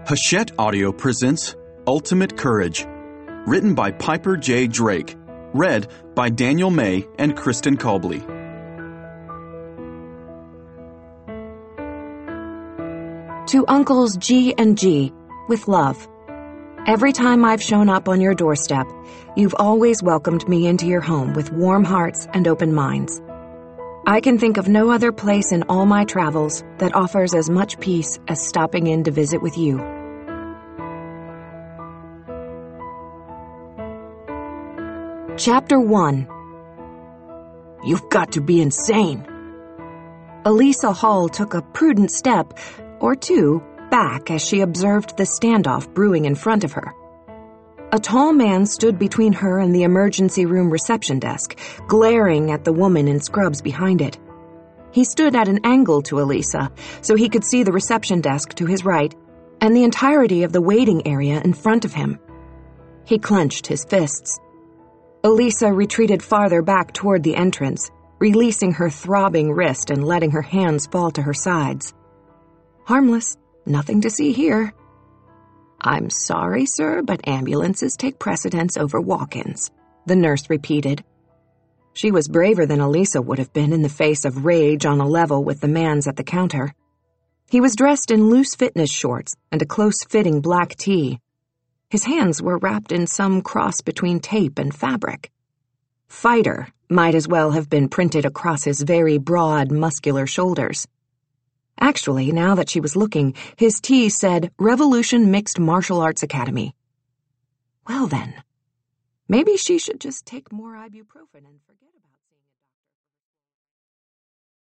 Hachette Audio presents Ultimate Courage, written by Piper J. Drake, read by Daniel May and Kristen Colbley. To Uncles G and G, with love. Every time I've shown up on your doorstep, you've always welcomed me into your home with warm hearts and open minds. I can think of no other place in all my travels that offers as much peace as stopping in to visit with you. Chapter 1. You've got to be insane. Elisa Hall took a prudent step, or two, back as she observed the standoff brewing in front of her. A tall man stood between her and the emergency room reception desk, glaring at the woman in scrubs behind it. He stood at an angle to Elisa, so he could see the reception desk to his right and the entirety of the waiting area in front of him. He clenched his fists. Elisa retreated farther back toward the entrance, releasing her throbbing wrist and letting her hands fall to her sides. Harmless, nothing to see here. I'm sorry, sir, but ambulances take precedence over walk-ins, the nurse repeated. She was braver than Elisa would have been in the face of rage on a level with the man's at the counter. He was dressed in loose fitness shorts and a close-fitting black tee. His hands were wrapped in some cross between tape and fabric. Fighter might as well have been printed across his very broad, muscular shoulders. Actually, now that she was looking, his tee said Revolution Mixed Martial Arts Academy. Well then, maybe she should just take more ibuprofen and forget about it.